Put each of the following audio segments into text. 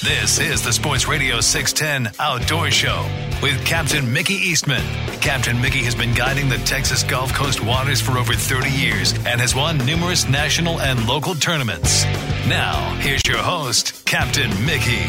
This is the Sports Radio 610 Outdoor Show with Captain Mickey Eastman. Captain Mickey has been guiding the Texas Gulf Coast waters for over 30 years and has won numerous national and local tournaments. Now, here's your host, Captain Mickey.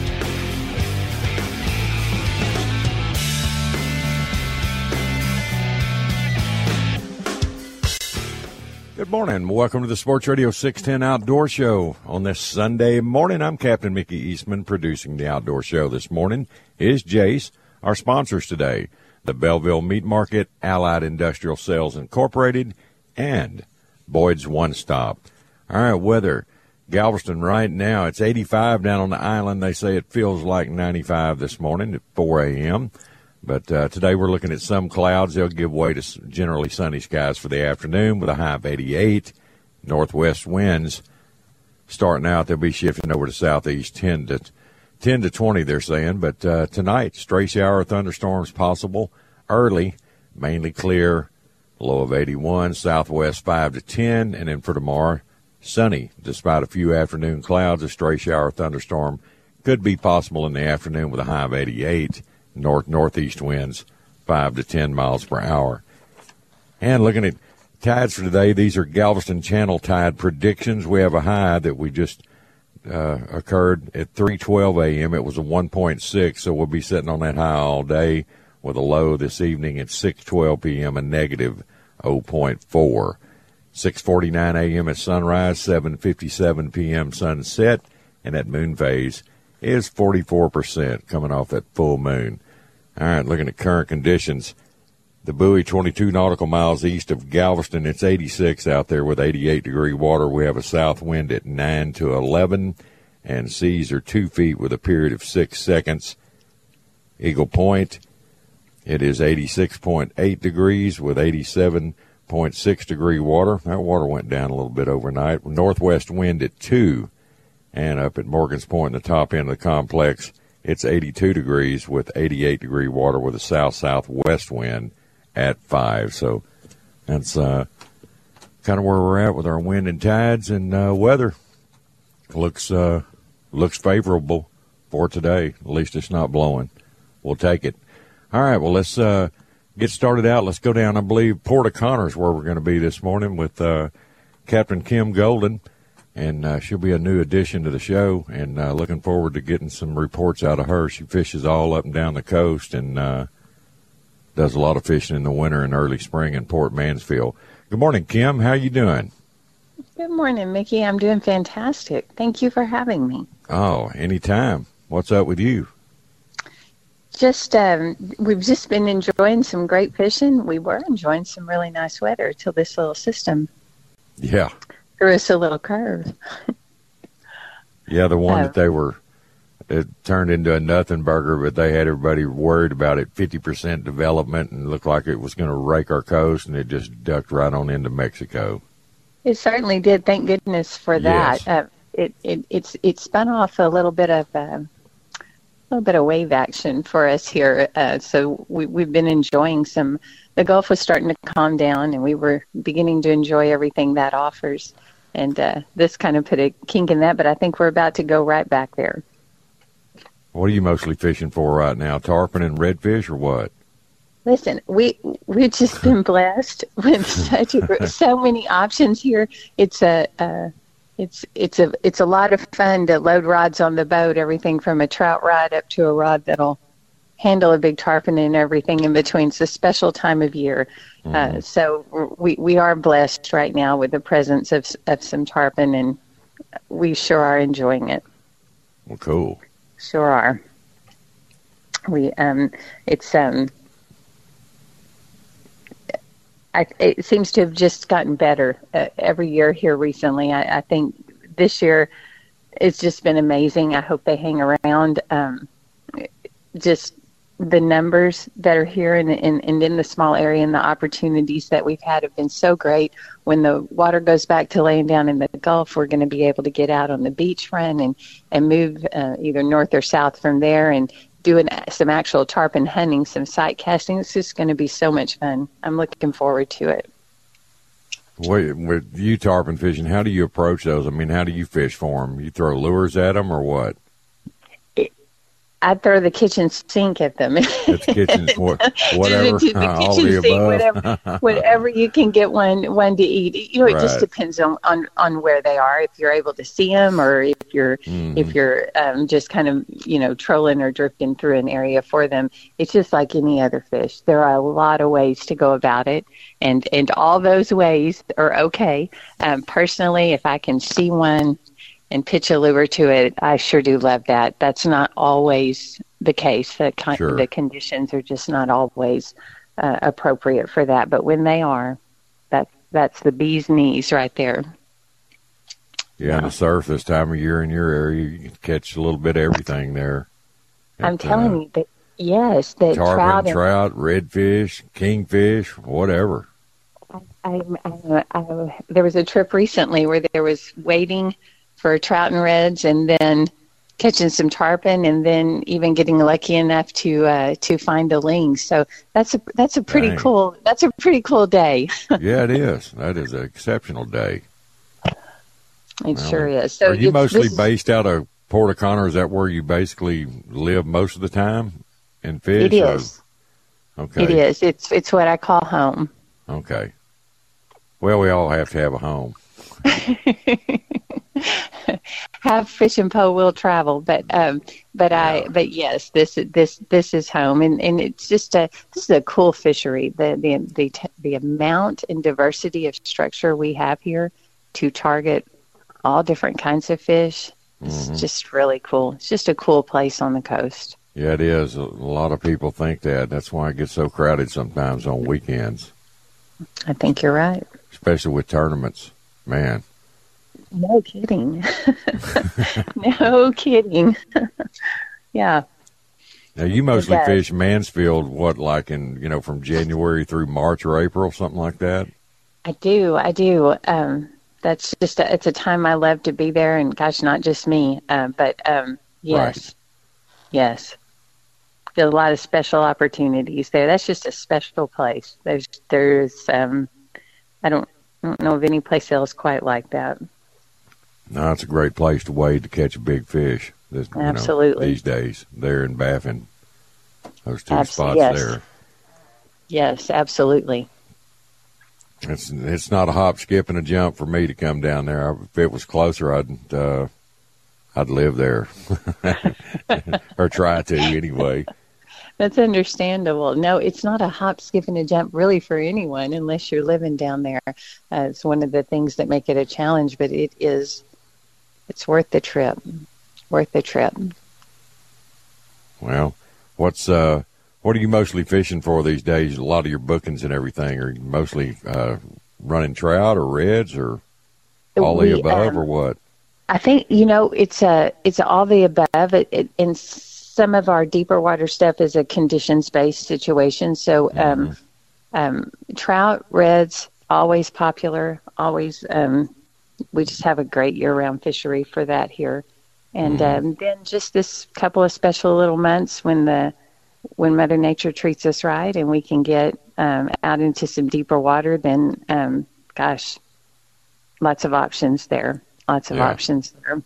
Good morning. Welcome to the Sports Radio 610 Outdoor Show. On this Sunday morning, I'm Captain Mickey Eastman. Producing the Outdoor Show this morning is Jace. Our sponsors today, the Belleville Meat Market, Allied Industrial Sales Incorporated, and Boyd's One Stop. All right, weather. Galveston right now, it's 85 down on the island. They say it feels like 95 this morning at 4 a.m., But today we're looking at some clouds. They'll give way to generally sunny skies for the afternoon with a high of 88. Northwest winds starting out. They'll be shifting over to southeast 10 to 20, they're saying. But tonight, stray shower thunderstorms possible early, mainly clear, low of 81, southwest 5 to 10. And then for tomorrow, sunny despite a few afternoon clouds. A stray shower thunderstorm could be possible in the afternoon with a high of 88. Northeast winds 5 to 10 miles per hour. And looking at tides for today, these are Galveston Channel tide predictions. We have a high that we just occurred at 3:12 a.m. It was a 1.6, so we'll be sitting on that high all day with a low this evening at 6:12 p.m., a negative 0.4. 6:49 a.m. at sunrise, 7:57 p.m. sunset, and that moon phase is 44% coming off that full moon. All right, looking at current conditions, the buoy 22 nautical miles east of Galveston, it's 86 out there with 88-degree water. We have a south wind at 9 to 11, and seas are 2 feet with a period of 6 seconds. Eagle Point, it is 86.8 degrees with 87.6-degree water. That water went down a little bit overnight. Northwest wind at 2. And up at Morgan's Point, in the top end of the complex, it's 82 degrees with 88-degree water with a south-southwest wind at 5. So that's kind of where we're at with our wind and tides and weather. Looks favorable for today. At least it's not blowing. We'll take it. All right, well, let's get started out. Let's go down, I believe, Port O'Connor is where we're going to be this morning with Captain Kim Golden. And she'll be a new addition to the show, and looking forward to getting some reports out of her. She fishes all up and down the coast and does a lot of fishing in the winter and early spring in Port Mansfield. Good morning, Kim. How you doing? Good morning, Mickey. I'm doing fantastic. Thank you for having me. Oh, anytime. What's up with you? We've just been enjoying some great fishing. We were enjoying some really nice weather till this little system. Yeah. Threw us a little curve. Yeah, the one that it turned into a nothing burger, but they had everybody worried about it, 50% development, and looked like it was going to rake our coast, and it just ducked right on into Mexico. It certainly did. Thank goodness for that. Yes. It spun off a little bit of wave action for us here. So we've been enjoying some. The Gulf was starting to calm down, and we were beginning to enjoy everything that offers. And this kind of put a kink in that, but I think we're about to go right back there. What are you mostly fishing for right now, tarpon and redfish, or what? Listen, we've just been blessed with so many options here. It's a lot of fun to load rods on the boat, everything from a trout rod up to a rod that'll handle a big tarpon and everything in between. It's a special time of year. So we are blessed right now with the presence of some tarpon, and we sure are enjoying it. Well, cool. Sure are. It seems to have just gotten better every year here recently. I think this year it's just been amazing. I hope they hang around. Just the numbers that are here and in the small area and the opportunities that we've had have been so great. When the water goes back to laying down in the Gulf, we're going to be able to get out on the beachfront and move either north or south from there and doing some actual tarpon hunting, some sight casting. It's just going to be so much fun. I'm looking forward to it. With you tarpon fishing, how do you approach those? I mean, how do you fish for them? You throw lures at them or what? I'd throw the kitchen sink at them. It's kitchen, whatever, the all kitchen the sink, above. whatever you can get one to eat. You know, it Right. just depends on where they are. If you're able to see them, or if you're just kind of, you know, trolling or drifting through an area for them. It's just like any other fish. There are a lot of ways to go about it, and all those ways are okay. Personally, if I can see one and pitch a lure to it, I sure do love that. That's not always the case. Sure. The conditions are just not always appropriate for that. But when they are, that's the bee's knees right there. Yeah, and the surf this time of year in your area, you can catch a little bit of everything there. I'm telling you that, yes, that tarpon, trout, redfish, kingfish, whatever. There was a trip recently where there was waiting for trout and reds, and then catching some tarpon, and then even getting lucky enough to find a ling. So that's a pretty cool day. Yeah, it is. That is an exceptional day. It sure is. So are you mostly based out of Port O'Connor? Is that where you basically live most of the time and fish? It is. Okay. It is. It's what I call home. Okay. Well, we all have to have a home. Have fish and pole will travel, but yes, this is home, and it's just this is a cool fishery. The amount and diversity of structure we have here to target all different kinds of fish is just really cool. It's just a cool place on the coast. Yeah, it is. A lot of people think that. That's why it gets so crowded sometimes on weekends. I think you're right. Especially with tournaments, man. No kidding. No kidding. Yeah. Now, you mostly fish Mansfield, like from January through March or April, something like that? I do. That's just, it's a time I love to be there, and gosh, not just me, but yes. Right. Yes. There's a lot of special opportunities there. That's just a special place. There's I don't know of any place else quite like that. No, it's a great place to wade to catch a big fish. Absolutely. These days, there in Baffin, those two spots there. Yes, absolutely. It's not a hop, skip, and a jump for me to come down there. If it was closer, I'd live there, or try to anyway. That's understandable. No, it's not a hop, skip, and a jump really for anyone unless you're living down there. It's one of the things that make it a challenge, but it's worth the trip. Worth the trip. Well, what are you mostly fishing for these days? A lot of your bookings and everything, are you mostly running trout or reds or all the above, or what? I think, it's all the above. In some of our deeper water stuff is a conditions-based situation. So trout, reds, always popular, always. We just have a great year-round fishery for that here. And then just this couple of special little months when Mother Nature treats us right and we can get out into some deeper water, then, lots of options there. Lots of options there.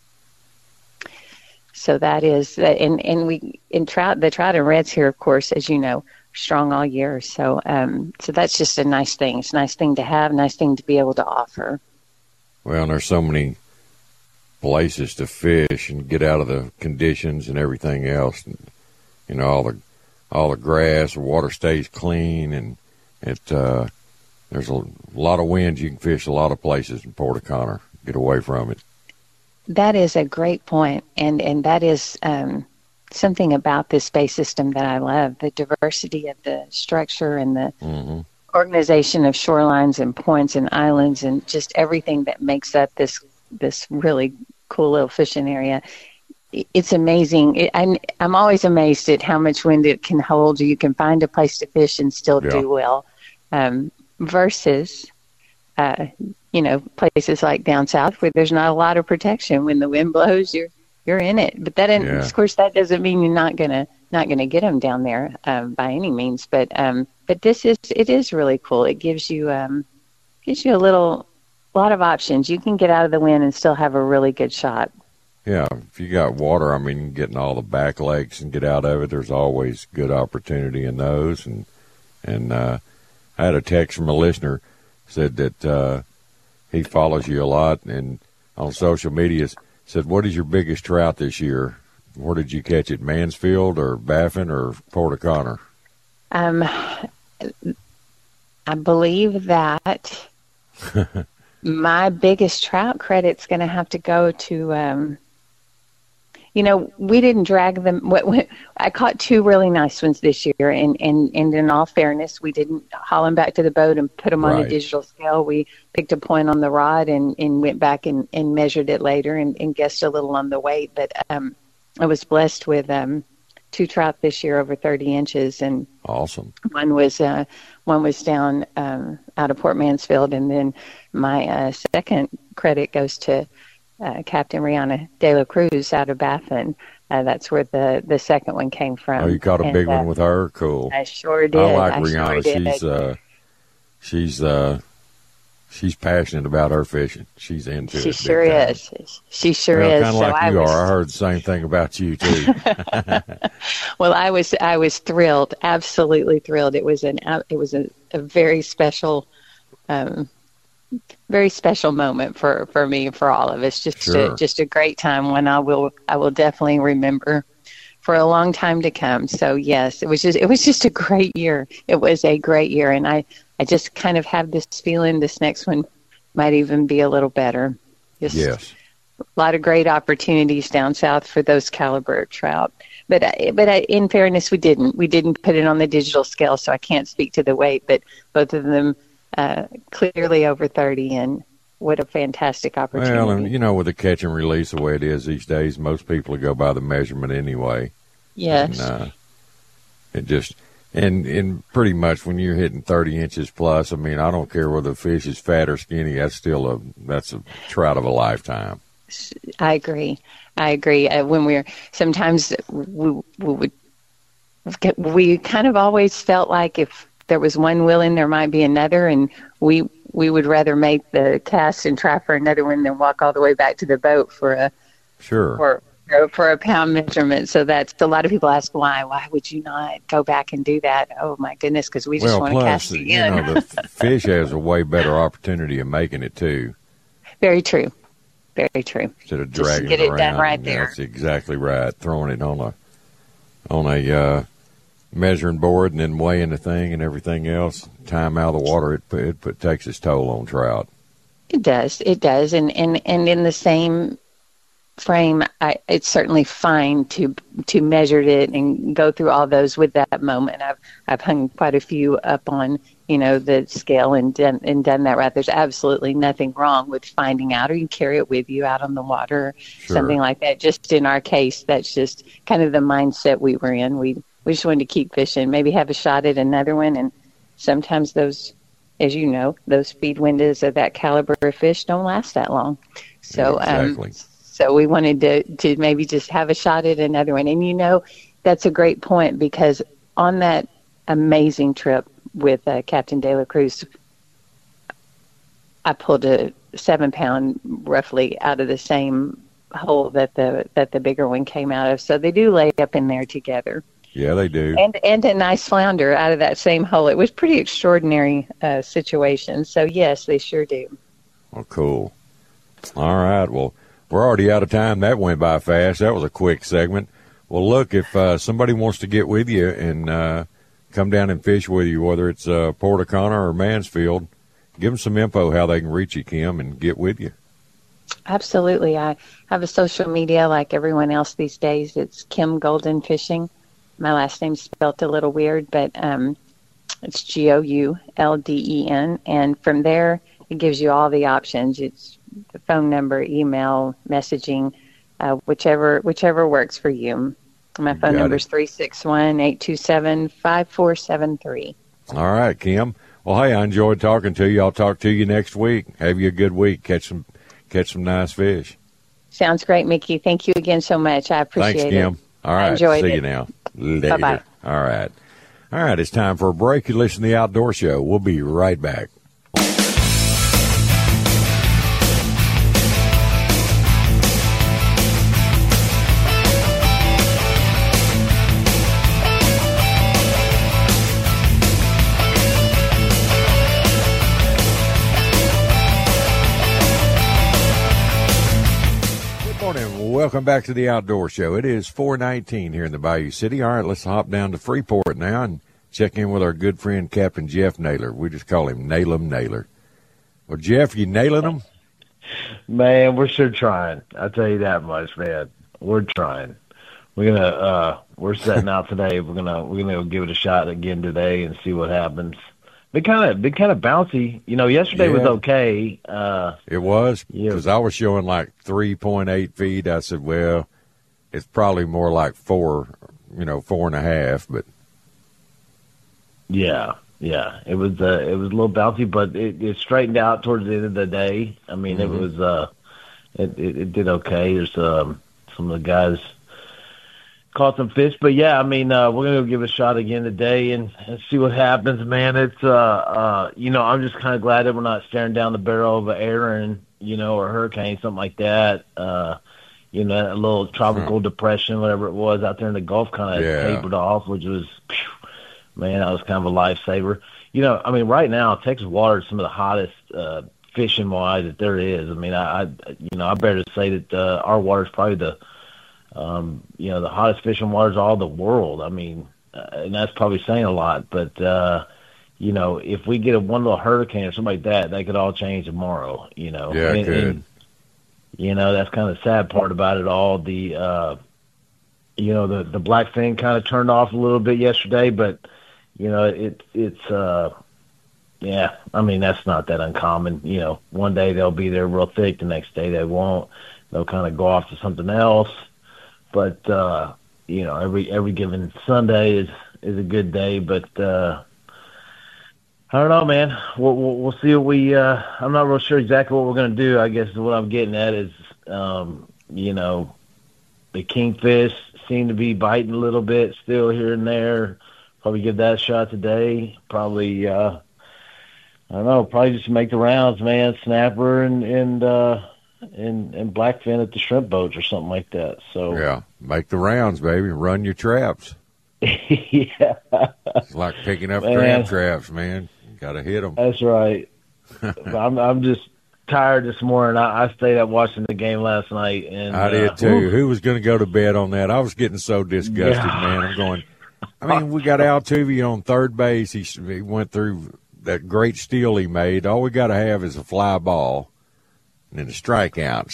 So that is, and the trout and reds here, of course, as you know, are strong all year. So so that's just a nice thing. It's a nice thing to have, nice thing to be able to offer. Well, and there's so many places to fish and get out of the conditions and everything else. And, all the grass, the water stays clean, and there's a lot of winds. You can fish a lot of places in Port O'Connor. Get away from it. That is a great point, and that is something about this bay system that I love, the diversity of the structure and the organization of shorelines and points and islands and just everything that makes up this really cool little fishing area. It's amazing. I'm always amazed at how much wind it can hold. You can find a place to fish and still do well, versus places like down south where there's not a lot of protection. When the wind blows, you're in it. But of course, that doesn't mean you're not gonna get them down there by any means. But it is really cool. It gives you a lot of options. You can get out of the wind and still have a really good shot. Yeah, if you got water, I mean, getting all the back lakes and get out of it, there's always good opportunity in those. And I had a text from a listener said that he follows you a lot and on social media, said, what is your biggest trout this year? Where did you catch it, Mansfield or Baffin or Port O'Connor? I believe that my biggest trout credit's going to have to go to, we didn't drag them. I caught 2 really nice ones this year, and in all fairness, we didn't haul them back to the boat and put them on a digital scale. We picked a point on the rod and went back and measured it later and guessed a little on the weight. But I was blessed with 2 trout this year over 30 inches, and awesome. One was down out of Port Mansfield, and then my second credit goes to Captain Rihanna De La Cruz out of Baffin. That's where the second one came from. Oh, you caught a big one with her? Cool. I sure did. I like Rihanna. She's passionate about her fishing. She's into it. She sure is. She sure is. Kind of like you are. I heard the same thing about you too. Well, I was thrilled, absolutely thrilled. It was a very special. Very special moment for me, for all of us. Just a great time, one I will definitely remember for a long time to come. So yes, it was just a great year. It was a great year, and I just kind of have this feeling this next one might even be a little better. Yes, a lot of great opportunities down south for those caliber of trout. But in fairness, we didn't put it on the digital scale, so I can't speak to the weight. But both of them. Clearly over 30, and what a fantastic opportunity. Well, and with the catch and release the way it is these days, most people go by the measurement anyway. Yes. And pretty much when you're hitting 30 inches plus, I mean, I don't care whether the fish is fat or skinny, that's a trout of a lifetime. I agree. When sometimes we kind of always felt like if there was one willing, there might be another, and we would rather make the cast and try for another one than walk all the way back to the boat for a pound measurement. So that's a lot of people ask why would you not go back and do that? Oh my goodness, because we just want to cast again. The fish has a way better opportunity of making it too. Very true. Instead of dragging it around, done right there. That's exactly right. Throwing it on a measuring board and then weighing the thing and everything else, time out of the water, it takes its toll on trout. It does, and in the same frame, it's certainly fine to measure it and go through all those with that moment. I've hung quite a few up on the scale and done that right. There's absolutely nothing wrong with finding out, or you carry it with you out on the water, something like that. Just in our case, that's just kind of the mindset we were in. We just wanted to keep fishing, maybe have a shot at another one. And sometimes those, as you know, those feed windows of that caliber of fish don't last that long. So, exactly. So we wanted to maybe just have a shot at another one. And, that's a great point, because on that amazing trip with Captain De La Cruz, I pulled a 7-pound roughly out of the same hole that the bigger one came out of. So they do lay up in there together. Yeah, they do. And a nice flounder out of that same hole. It was pretty extraordinary situation. So, yes, they sure do. Well, cool. All right. Well, we're already out of time. That went by fast. That was a quick segment. Well, look, if somebody wants to get with you and come down and fish with you, whether it's Port O'Connor or Mansfield, give them some info how they can reach you, Kim, and get with you. Absolutely. I have a social media like everyone else these days. It's Kim Golden Fishing. My last name's spelled a little weird, but it's Goulden. And from there, it gives you all the options. It's the phone number, email, messaging, whichever works for you. My phone number is 361-827-5473. All right, Kim. Well, hey, I enjoyed talking to you. I'll talk to you next week. Have you a good week. Catch some nice fish. Sounds great, Mickey. Thank you again so much. I appreciate it. Thanks, Kim. All right. I enjoyed See it. you now. Later. Bye-bye. All right. It's time for a break. You listen to The Outdoor Show. We'll be right back. Welcome back to the Outdoor Show. It is 4:19 here in the Bayou City. All right, let's hop down to Freeport now and check in with our good friend Captain Jeff Naylor. We just call him Nail'em Naylor. Well, Jeff, you nailing them? Man, we're sure trying. I'll tell you that much, man. We're trying. We're setting out today. We're gonna give it a shot again today and see what happens. Been kind of bouncy. Yesterday was okay. It was, because I was showing like 3.8 feet. I said, well, it's probably more like 4.5, but. Yeah. It was a little bouncy, but it straightened out towards the end of the day. I mean, It was, it did okay. There's, some of the guys caught some fish, but yeah, I mean, we're going to give it a shot again today and see what happens, man. It's, I'm just kind of glad that we're not staring down the barrel of an Aaron, or hurricane, something like that. That little tropical depression, whatever it was out there in the Gulf kind of tapered off, which was, man, that was kind of a lifesaver. Right now, Texas water is some of the hottest, fishing wise that there is. I mean, I better say that, our water is probably the hottest fishing waters of all the world. I mean, and that's probably saying a lot, but, if we get one little hurricane or something like that could all change tomorrow, Yeah, it could. And, that's kind of the sad part about it all. The blackfin kind of turned off a little bit yesterday, but, I mean, that's not that uncommon. One day they'll be there real thick, the next day they won't. They'll kind of go off to something else. But every given Sunday is a good day. But I don't know, man. We'll see what I'm not real sure exactly what we're going to do. I guess what I'm getting at is, the kingfish seem to be biting a little bit still here and there. Probably give that a shot today. Probably, I don't know. Probably just make the rounds, man. Snapper and blackfin at the shrimp boats or something like that. So yeah, make the rounds, baby. Run your traps. Yeah, it's like picking up crab traps, man. You got to hit them. That's right. I'm just tired this morning. I stayed up watching the game last night, and I did too. Who was going to go to bed on that? I was getting so disgusted, man. I'm going. I mean, we got Altuve on third base. He went through that great steal he made. All we got to have is a fly ball. And then a strikeout.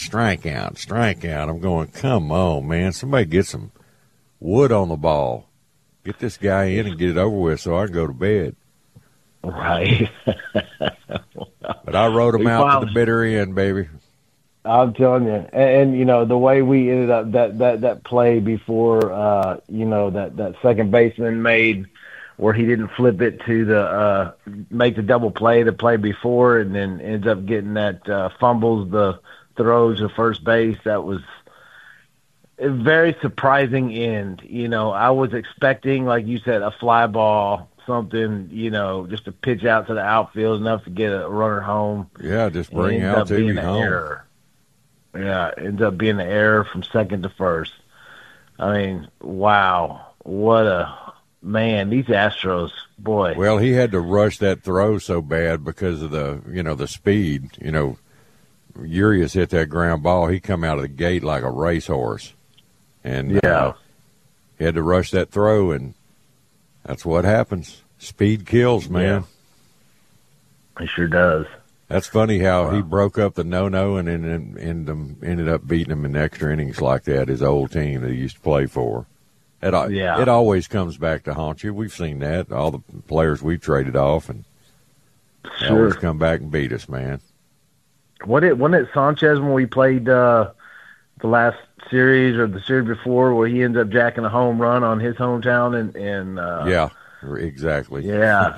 I'm going, come on, man. Somebody get some wood on the ball. Get this guy in and get it over with so I can go to bed. Right. But I rode him out to the bitter end, baby. I'm telling you. And the way we ended up, that play before, that second baseman made where he didn't flip it to make the double play, the play before, and then ends up getting that fumbles the throws to first base. That was a very surprising end. I was expecting, like you said, a fly ball, something, just to pitch out to the outfield enough to get a runner home. Yeah, just bring Altuve home. Error. Yeah, it ends up being an error from second to first. I mean, wow, what a man, these Astros, boy. Well, he had to rush that throw so bad because of the speed. Urias hit that ground ball. He come out of the gate like a racehorse. And he had to rush that throw, and that's what happens. Speed kills, man. Yeah. It sure does. That's funny how he broke up the no-no and ended up beating him in extra innings like that, his old team that he used to play for. It always comes back to haunt you. We've seen that. All the players we traded off, and they always come back and beat us, man. Wasn't it Sanchez when we played the last series or the series before where he ends up jacking a home run on his hometown? And yeah, exactly. Yeah.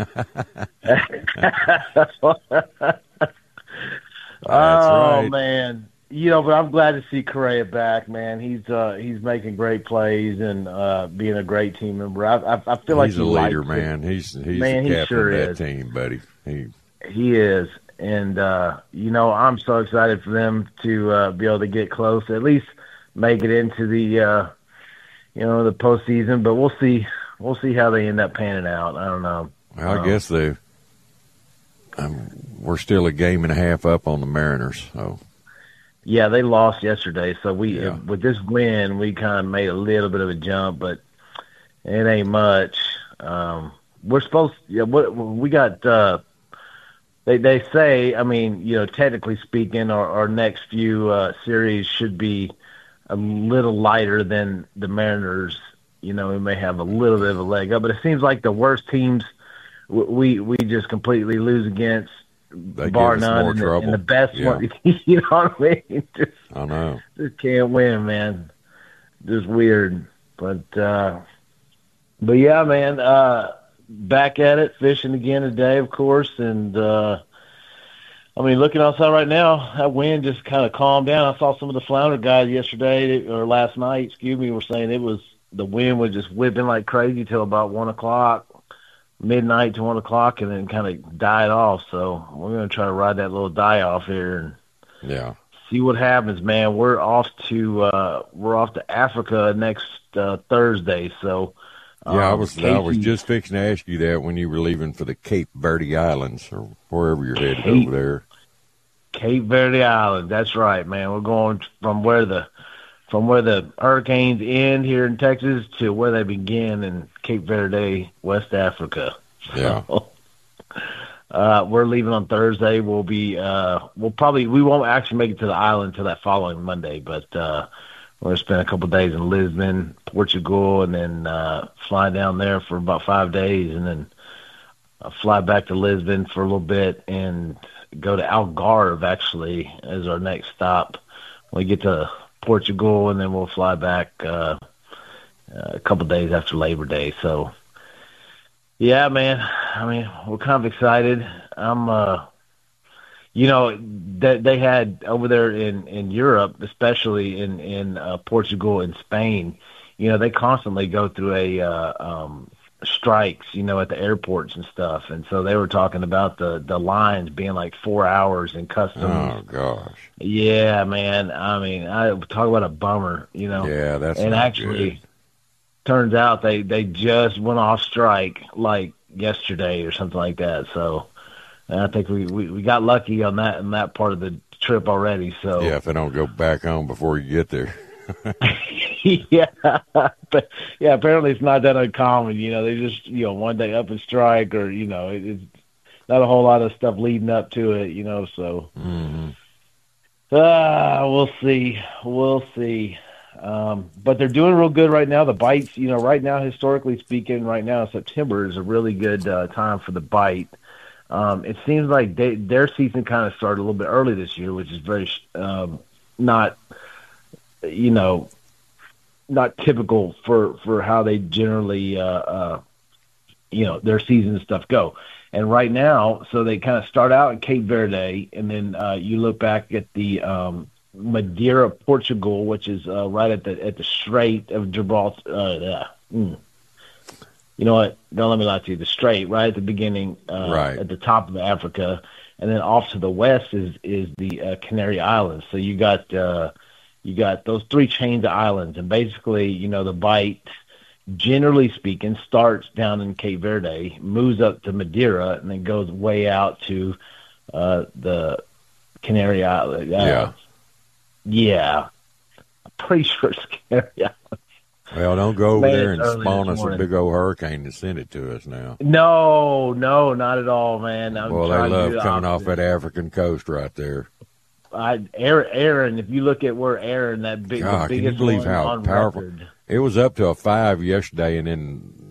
Right. Man. But I'm glad to see Correa back, man. He's making great plays and being a great team member. I feel like he's a leader, man. He's the captain of that team, buddy. He is, and I'm so excited for them to be able to get close, at least make it into the the postseason. But we'll see how they end up panning out. I don't know. Well, I guess we're still a game and a half up on the Mariners, so. Yeah, they lost yesterday, so with this win, we kind of made a little bit of a jump, but it ain't much. We're supposed, we got. They say, I mean, technically speaking, our next few series should be a little lighter than the Mariners. We may have a little bit of a leg up, but it seems like the worst teams we just completely lose against. They bar give us none, more trouble. And the best Yeah. one, you know what I mean? I know. Just can't win, man. Just weird, but yeah, man. Back at it, fishing again today, of course, and looking outside right now, that wind just kind of calmed down. I saw some of the flounder guys last night, were saying the wind was just whipping like crazy till about 1 o'clock. Midnight to 1 o'clock, and then kind of died off. So we're going to try to ride that little die off here and see what happens, man. We're off to Africa next Thursday. So I was just fixing to ask you that when you were leaving for the Cape Verde Islands or wherever you're headed over there. Cape Verde Islands, that's right, man. We're going from where the hurricanes end here in Texas to where they begin in Cape Verde, West Africa. Yeah. We're leaving on Thursday. We won't actually make it to the island until that following Monday, but we're going to spend a couple of days in Lisbon, Portugal, and then fly down there for about 5 days, and then fly back to Lisbon for a little bit and go to Algarve, actually, as our next stop. We get to Portugal, and then we'll fly back a couple of days after Labor Day. So, yeah, man. We're kind of excited. They had over there in Europe, especially in Portugal and Spain. They constantly go through strikes, at the airports and stuff. And so they were talking about the lines being like 4 hours in customs. Oh, gosh. Yeah, man. I talk about a bummer, Yeah, that's and not actually good. Turns out they just went off strike like yesterday or something like that. So I think we got lucky on that part of the trip already. So yeah, if they don't go back home before you get there. but apparently it's not that uncommon. They just one day up and strike, or it's not a whole lot of stuff leading up to it. So we'll see. But they're doing real good right now. The bites, right now, historically speaking, right now September is a really good time for the bite. It seems like their season kind of started a little bit early this year, which is very not typical for how they generally, their season and stuff go. And right now, so they kind of start out in Cape Verde, and then you look back at the Madeira, Portugal, which is right at the Strait of Gibraltar. You know what? Don't let me lie to you. The Strait, right at the beginning, right at the top of Africa, and then off to the west is the Canary Islands. So you got those three chains of islands, and basically, the bite, generally speaking, starts down in Cape Verde, moves up to Madeira, and then goes way out to the Canary Islands. Yeah. I'm pretty sure it's Canary Islands. Well, don't go over there and early spawn this us a morning. big old hurricane to send it to us now. No, not at all, man. Well, they love coming off that African coast right there. Aaron, if you look at where Aaron, the biggest can you believe one how on powerful? record. It was up to a 5 yesterday, and then.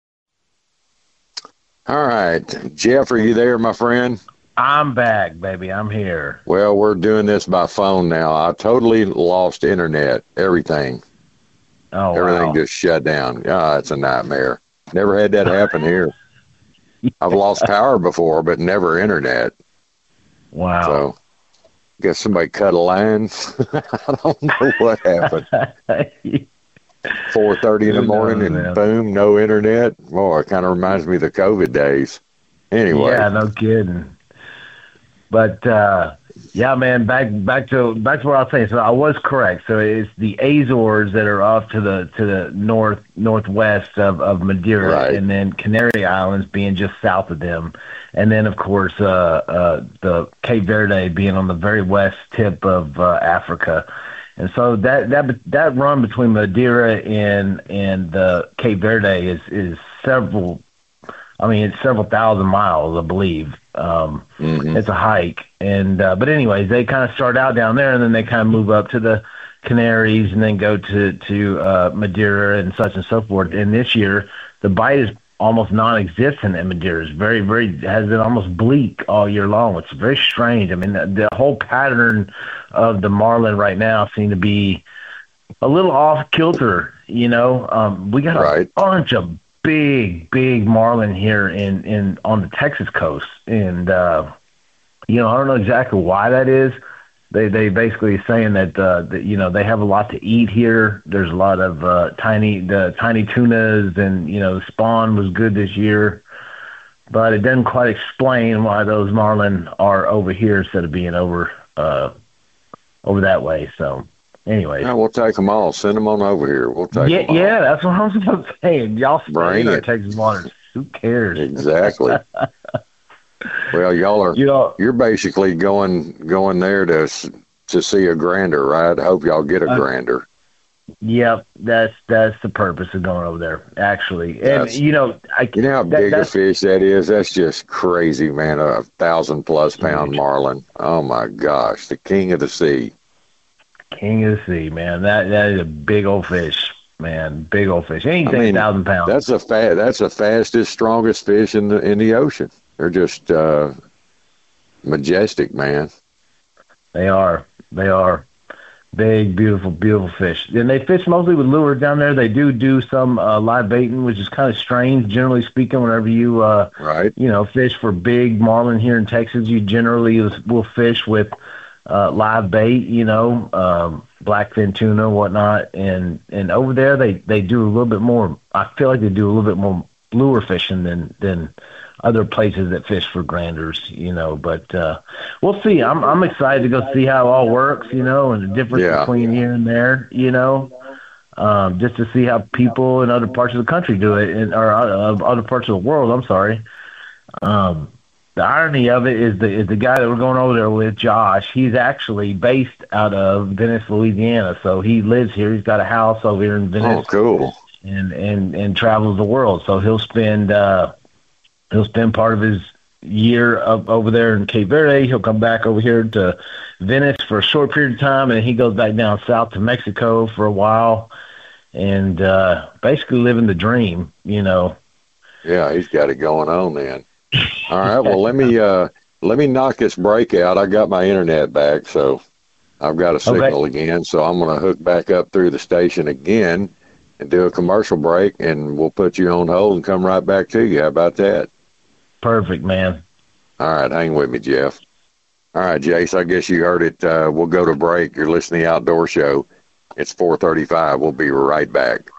All right, Jeff, are you there, my friend? I'm back, baby. I'm here. Well, we're doing this by phone now. I totally lost internet, everything. Oh, Everything wow. just shut down. Yeah, it's a nightmare. Never had that happen here. I've lost power before, but never internet. Wow. So, guess somebody cut a line. I don't know what happened. 4:30 in the morning, and man. boom, no internet. Boy, it kind of reminds me of the COVID days. Anyway. Yeah, no kidding. But yeah, man, back to what I was saying. So I was correct. So it's the Azores that are off to the northwest of Madeira, Right. and then Canary Islands being just south of them, and then of course the Cape Verde being on the very west tip of Africa. And so that run between Madeira and the Cape Verde is several. I mean, it's several thousand miles, I believe. It's a hike, and but anyways, they kind of start out down there, and then they kind of move up to the Canaries, and then go to Madeira and such and so forth. And this year, the bite is almost non-existent in Madeira. It's very, very has been almost bleak all year long. It's very strange. I mean, the whole pattern of the marlin right now seem to be a little off kilter. You know, we got a bunch of big marlin here in on the Texas coast, and you know, I don't know exactly why that is. They basically saying that you know, they have a lot to eat here. There's a lot of tiny tunas, and you know, spawn was good this year, but it doesn't quite explain why those marlin are over here instead of being over that way. So anyways, Yeah, we'll take them all. Send them on over here. We'll take them all. Yeah, that's what I'm saying. Y'all stay in our Texas waters. Who cares? Exactly. Well, you're basically going there to see a grander, right? I hope y'all get a grander. Yep, that's the purpose of going over there, actually. And you know how big a fish that is? That's just crazy, man. 1,000+ pound marlin. Oh my gosh, the king of the sea. King of the sea, man. That is a big old fish, man. Big old fish. Anything 1,000 pounds. That's the fastest, strongest fish in the ocean. They're just majestic, man. They are big, beautiful fish. And they fish mostly with lures down there. They do some live baiting, which is kind of strange. Generally speaking, whenever you you know, fish for big marlin here in Texas, you generally will fish with live bait, you know, blackfin tuna, whatnot, and over there they do a little bit more. I feel like they do a little bit more lure fishing than other places that fish for granders, you know. But we'll see. I'm excited to go see how it all works, you know, and the difference between here and there, you know, just to see how people in other parts of the country do it, or other parts of the world. I'm sorry. The irony of it is the guy that we're going over there with, Josh, he's actually based out of Venice, Louisiana. So he lives here. He's got a house over here in Venice. Oh, cool. And travels the world. So he'll spend part of his year up over there in Cape Verde. He'll come back over here to Venice for a short period of time, and he goes back down south to Mexico for a while, and basically living the dream, you know. Yeah, he's got it going on then. All right, well, let me knock this break out. I got my internet back, so I've got a signal again. So I'm going to hook back up through the station again and do a commercial break, and we'll put you on hold and come right back to you. How about that? Perfect, man. All right, hang with me, Jeff. All right, Jace, I guess you heard it. We'll go to break. You're listening to the Outdoor Show. It's 4:35. We'll be right back.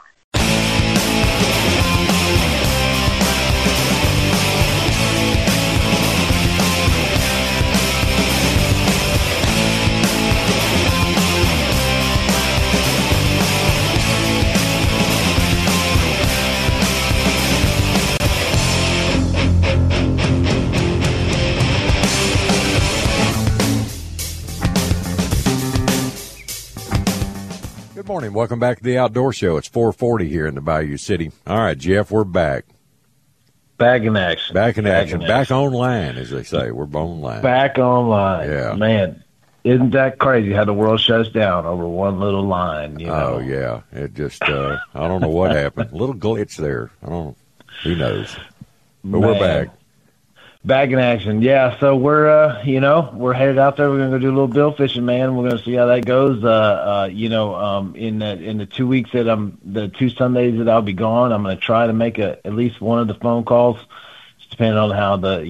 Good morning. Welcome back to the Outdoor Show. It's 4:40 here in the Bayou City. All right, Jeff, we're back. Back in action. Back online, as they say. We're online. Back online. Yeah. Man, isn't that crazy how the world shuts down over one little line, you know? Oh, yeah. It just, I don't know what happened. A little glitch there. I don't know. Who knows? But we're back. Back in action. Yeah, so we're, you know, we're headed out there. We're going to go do a little bill fishing, man. We're going to see how that goes. You know, in the 2 weeks the 2 Sundays that I'll be gone, I'm going to try to make at least one of the phone calls, just depending on how the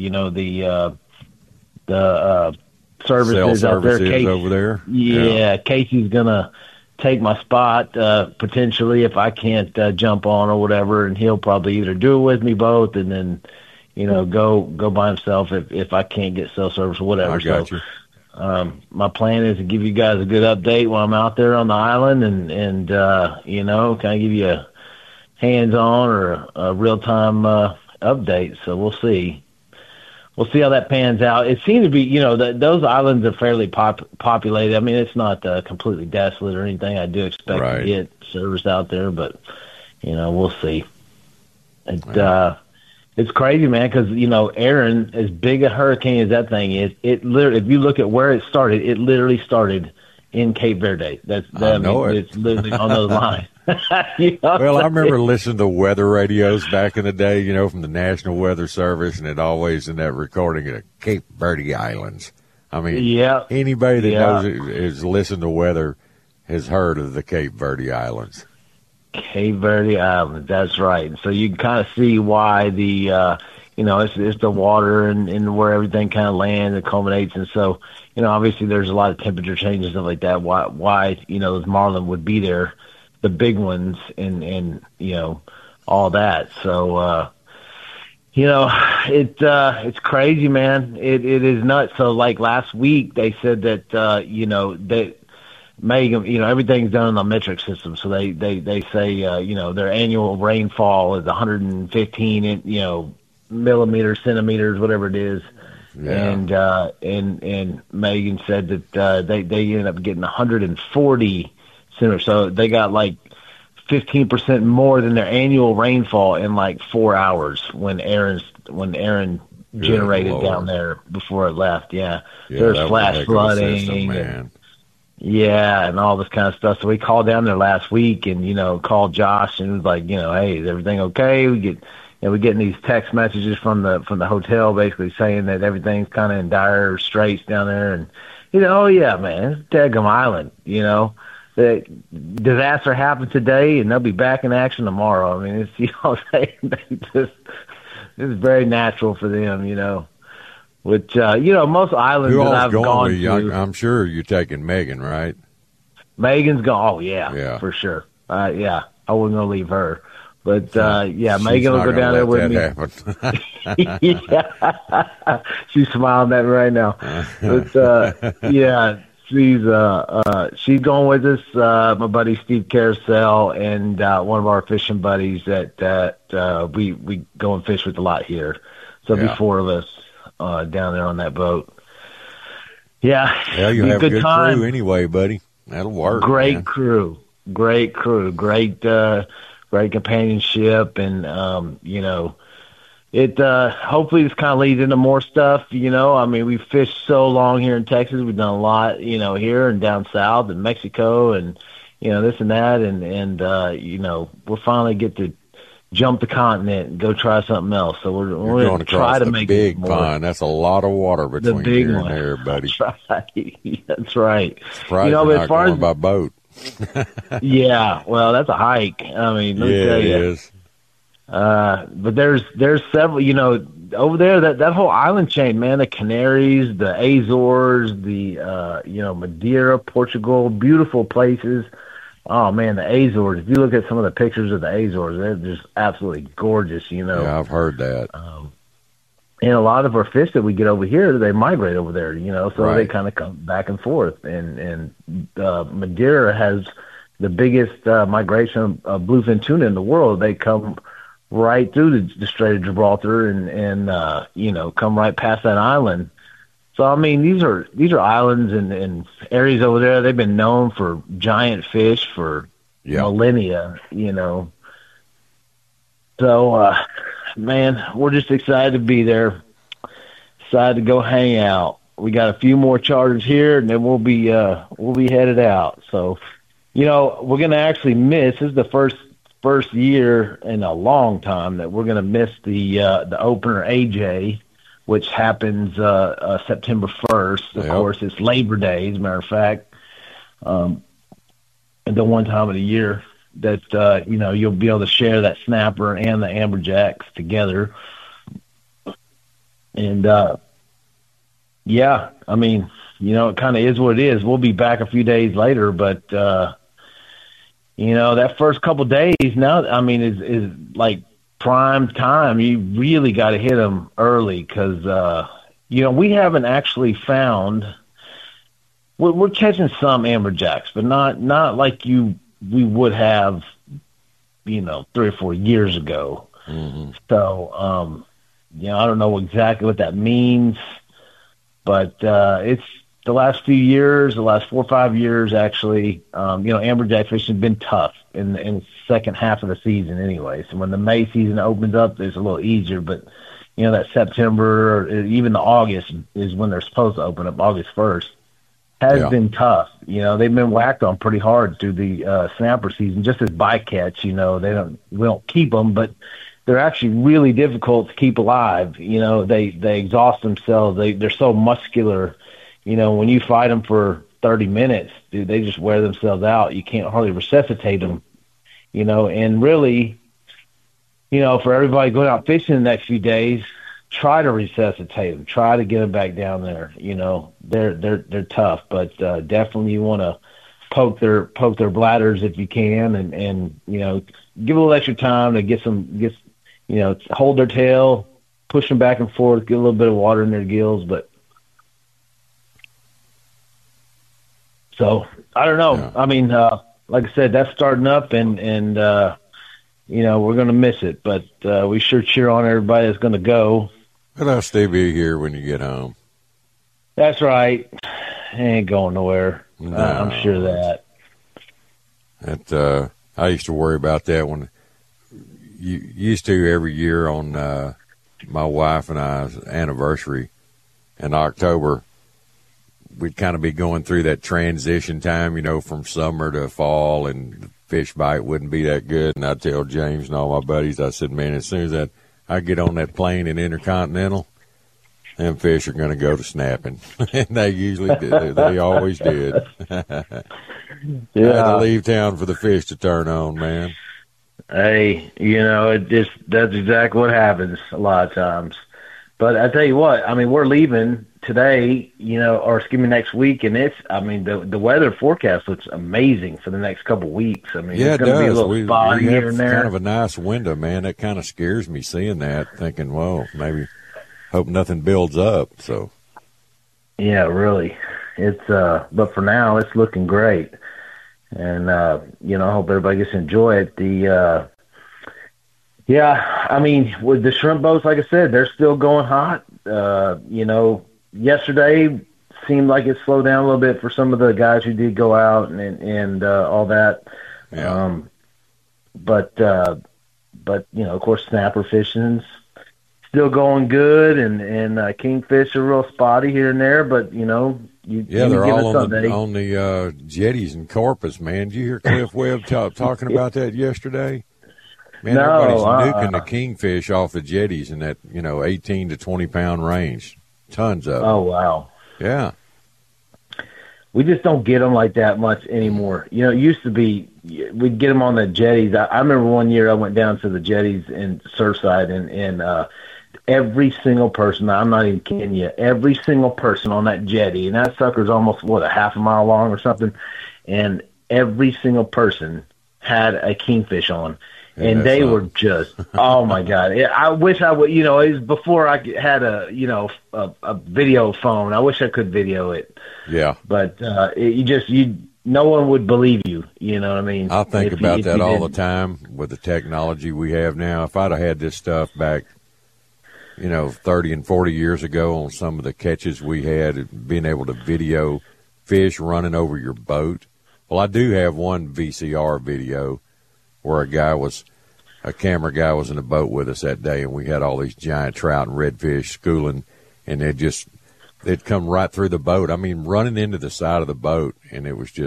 services out there. Over there. Yeah, Casey's going to take my spot, potentially, if I can't jump on or whatever, and he'll probably either do it with me both, and then, go by himself if I can't get cell service or whatever. I got you. My plan is to give you guys a good update while I'm out there on the island and kind of give you a hands-on or a real-time update. So we'll see. We'll see how that pans out. It seems to be, those islands are fairly populated. I mean, it's not completely desolate or anything. I do expect to get service out there, but, we'll see. It's crazy, man, because, Aaron, as big a hurricane as that thing is, it literally, if you look at where it literally started in Cape Verde. It's literally on those lines. Well, I remember listening to weather radios back in the day, from the National Weather Service, and it always in that recording of Cape Verde Islands. I mean, anybody that knows is listened to weather has heard of the Cape Verde Islands. Cape Verde Islands, that's right. So you can kind of see why the, it's the water and where everything kind of lands and culminates. And so, obviously there's a lot of temperature changes and stuff like that. Why those marlin would be there, the big ones and all that. So, it's crazy, man. It is nuts. So like last week they said that, that Megan, everything's done on the metric system. So they say, their annual rainfall is 115, millimeters, centimeters, whatever it is. Yeah. And Megan said that, they ended up getting 140 centimeters. So they got like 15% more than their annual rainfall in like 4 hours when Aaron generated down there before it left. Yeah. There's flash flooding. System, and all this kind of stuff. So we called down there last week and, called Josh and was like, hey, is everything okay? We getting these text messages from the hotel basically saying that everything's kind of in dire straits down there. And, oh yeah, man, it's Daggum Island, the disaster happened today and they'll be back in action tomorrow. I mean, it's, it's very natural for them, Which, most islands that I've gone to. I'm sure you're taking Megan, right? Megan's gone. Oh, yeah, for sure. I wasn't going to leave her. But, Megan will go down there with me. She's smiling at me right now. But, she's going with us. My buddy Steve Carousel and one of our fishing buddies that we go and fish with a lot here. So there'll be 4 of us. Down there on that boat. Yeah, you have a good crew anyway, buddy. That'll work. Great crew. Great companionship, and it hopefully this kind of leads into more stuff. I mean, we've fished so long here in Texas. We've done a lot, here and down south in Mexico, and this and that, and we'll finally get to jump the continent and go try something else. So we're going to try to make big it more. pond. That's a lot of water between here and there, buddy. That's right. That's right. Surprised you're not going by boat. Yeah, well, that's a hike. I mean, let me tell you. It is. But there's several, over there, that whole island chain, man, the Canaries, the Azores, the, Madeira, Portugal, beautiful places. Oh, man, the Azores. If you look at some of the pictures of the Azores, they're just absolutely gorgeous, Yeah, I've heard that. And a lot of our fish that we get over here, they migrate over there, so they kind of come back and forth. And Madeira has the biggest migration of bluefin tuna in the world. They come right through the Strait of Gibraltar and come right past that island. So, I mean, these are islands and areas over there. They've been known for giant fish for millennia, So, man, we're just excited to be there. Excited to go hang out. We got a few more charters here, and then we'll be headed out. So, we're going to actually miss. This is the first year in a long time that we're going to miss the opener AJ, which happens September 1st. Of course, it's Labor Day, as a matter of fact. And the one time of the year that, you'll be able to share that snapper and the amberjacks together. And, I mean, it kind of is what it is. We'll be back a few days later, but, that first couple days now, I mean, is like prime time, you really got to hit them early because, we haven't actually found. We're catching some amberjacks, but not like we would have, 3 or 4 years ago. Mm-hmm. So, I don't know exactly what that means, but it's the last few years, the last 4 or 5 years, actually, amberjack fishing has been tough in the second half of the season anyway. So when the May season opens up, it's a little easier, but, that September or even the August is when they're supposed to open up, August 1st, has been tough. They've been whacked on pretty hard through the snapper season, just as bycatch. We don't keep them, but they're actually really difficult to keep alive. They exhaust themselves. They're so muscular. When you fight them for 30 minutes, dude, they just wear themselves out. You can't hardly resuscitate them. And really, for everybody going out fishing the next few days, try to resuscitate them. Try to get them back down there. They're tough, but definitely you want to poke their bladders if you can, and give a little extra time to hold their tail, push them back and forth, get a little bit of water in their gills. But so I don't know. Yeah. I mean, like I said, that's starting up, and we're going to miss it, but we sure cheer on everybody that's going to go. But I'll still be here when you get home. That's right. I ain't going nowhere. No. I'm sure of that. I used to worry about that when you used to every year on my wife and I's anniversary in October. We'd kind of be going through that transition time, from summer to fall, and the fish bite wouldn't be that good. And I'd tell James and all my buddies, I said, man, as soon as I get on that plane in Intercontinental, them fish are going to go to snapping. And they usually did. They always did. Yeah. I had to leave town for the fish to turn on, man. Hey, that's exactly what happens a lot of times. But I tell you what, I mean, we're leaving today, next week, and the weather forecast looks amazing for the next couple of weeks. I mean, it's going to be a little spotty here and there. Kind of a nice window, man. That kind of scares me seeing that, thinking, well, maybe hope nothing builds up. So, yeah, really, it's but for now, it's looking great, and I hope everybody gets to enjoy it. Yeah, I mean, with the shrimp boats, like I said, they're still going hot. Yesterday seemed like it slowed down a little bit for some of the guys who did go out and all that. Yeah. But of course, snapper fishing's still going good, and kingfish are real spotty here and there. But they're all on the jetties in Corpus, man. Did you hear Cliff Webb talking about that yesterday? Man, everybody's nuking the kingfish off the jetties in that 18 to 20 pound range. Tons of them. Oh wow! Yeah, we just don't get them like that much anymore. It used to be we'd get them on the jetties. I remember one year I went down to the jetties in Surfside, and every single person, I'm not even kidding you, every single person on that jetty, and that sucker's almost a half a mile long or something, and every single person had a kingfish on. And they were just, oh my God! I wish I would. It was before I had a video phone. I wish I could video it. Yeah. But no one would believe you. You know what I mean? I think about that all the time with the technology we have now. If I'd have had this stuff back, 30 and 40 years ago on some of the catches we had, being able to video fish running over your boat. Well, I do have one VCR video where a camera guy was in the boat with us that day, and we had all these giant trout and redfish schooling, and they'd come right through the boat. I mean, running into the side of the boat, and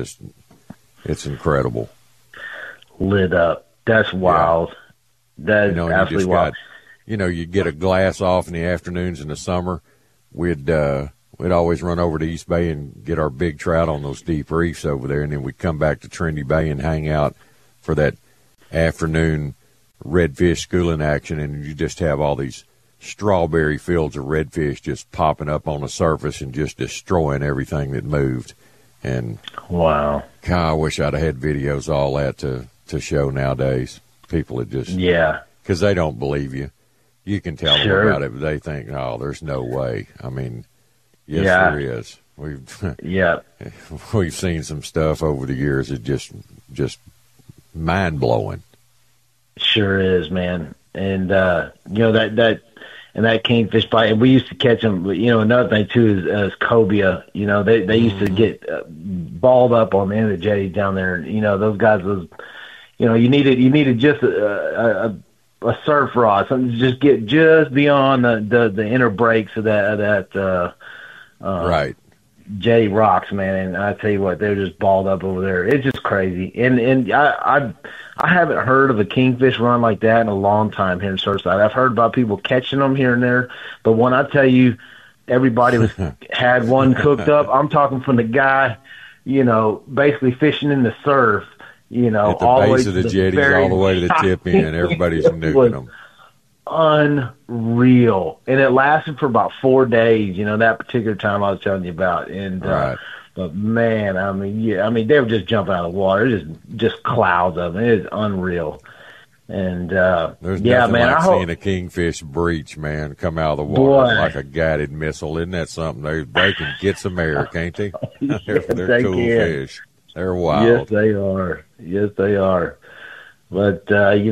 it's incredible. Lit up. That's wild. Yeah. That is absolutely wild. You get a glass off in the afternoons in the summer. We'd always run over to East Bay and get our big trout on those deep reefs over there, and then we'd come back to Trinity Bay and hang out for that afternoon redfish schooling action, and you just have all these strawberry fields of redfish just popping up on the surface and just destroying everything that moved. And wow, God, I wish I'd have had videos all that to show nowadays. People would just because they don't believe you. You can tell them about it, but they think, "Oh, there's no way." I mean, yes, there is. We've seen some stuff over the years. It's just mind blowing. Sure is, man. And that kingfish bite, and we used to catch them. Another thing too is cobia. They used to get balled up on the end of the jetty down there. And, those guys was, you needed just a surf rod, something to just get just beyond the inner breaks of that right. jetty rocks, man. And I tell you what, they're just balled up over there. It's just crazy. And I haven't heard of a kingfish run like that in a long time here in Surfside. I've heard about people catching them here and there, but when I tell you everybody had one cooked up, I'm talking from the guy, basically fishing in the surf, at the base of the jetties all the way to the tip end. Everybody's nuking them. Unreal. And it lasted for about 4 days, that particular time I was telling you about. And right. But man, they were just jumping out of the water, just clouds of them. It is unreal. And there's nothing like seeing a kingfish breach, man, come out of the water like a guided missile. Isn't that something? They can get some air, can't they? Yes, they're cool fish. They're wild. Yes, they are. Yes, they are. But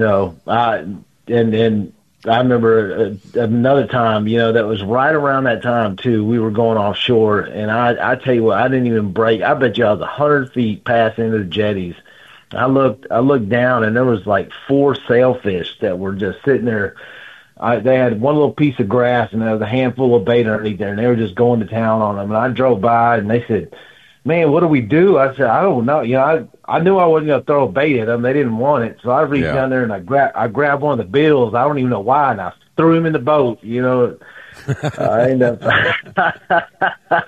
I remember another time, that was right around that time too. We were going offshore, and I tell you what, I didn't even break. I bet you I was 100 feet past into the jetties. I looked down, and there was like 4 sailfish that were just sitting there. They had one little piece of grass, and there was a handful of bait underneath there, and they were just going to town on them. And I drove by, and they said, "Man, what do we do?" I said, "I don't know." I knew I wasn't going to throw a bait at them. They didn't want it. So I reached down there and I grabbed one of the bills. I don't even know why. And I threw him in the boat, I ended up,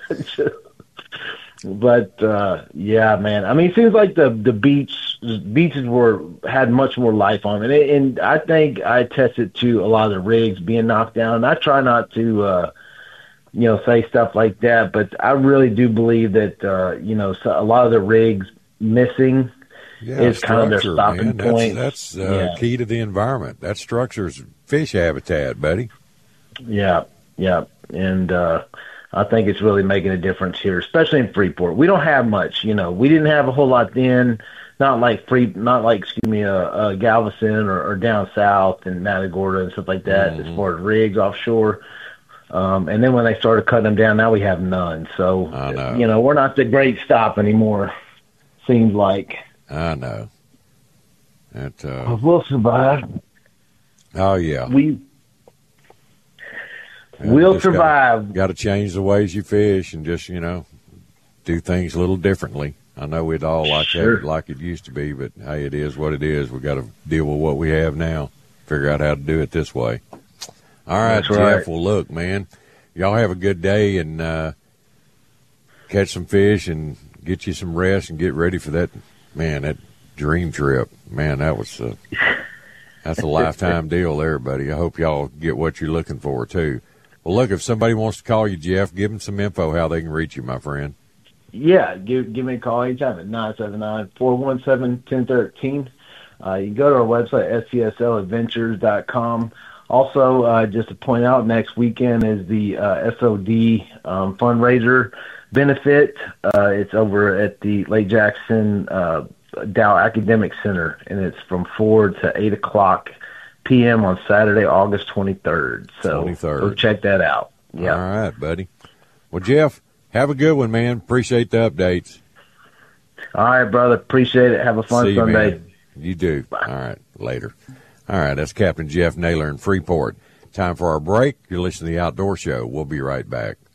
but, yeah, man, I mean, it seems like the beaches had much more life on them. And I think I attested to a lot of the rigs being knocked down. And I try not to, say stuff like that, but I really do believe that, a lot of the rigs missing is kind of their stopping point. That's key to the environment. That structure's fish habitat, buddy. Yeah. And I think it's really making a difference here, especially in Freeport. We don't have much, we didn't have a whole lot then, not like Galveston or down south and Matagorda and stuff like that, as far as rigs offshore. And then when they started cutting them down, now we have none. So, we're not the great stop anymore, seems like. I know. We'll survive. Oh, yeah. We'll survive. Got to change the ways you fish and just, do things a little differently. I know we'd all like that, like it used to be, but, hey, it is what it is. We got to deal with what we have now, figure out how to do it this way. All right, That's Jeff. Right. Well, look, man, y'all have a good day and catch some fish and get you some rest and get ready for that dream trip. Man, that's a lifetime deal there, buddy. I hope y'all get what you're looking for, too. Well, look, if somebody wants to call you, Jeff, give them some info how they can reach you, my friend. Yeah, give me a call anytime at 979-417-1013. You can go to our website, scSLadventures.com. Also, just to point out, next weekend is the SOD fundraiser benefit. It's over at the Lake Jackson Dow Academic Center, and it's from 4 to 8 o'clock p.m. on Saturday, August 23rd. So 23rd. Go check that out. Yeah. All right, buddy. Well, Jeff, have a good one, man. Appreciate the updates. All right, brother. Appreciate it. Have a fun Sunday. Man. You do. Bye. All right. Later. All right. That's Captain Jeff Naylor in Freeport. Time for our break. You're listening to The Outdoor Show. We'll be right back.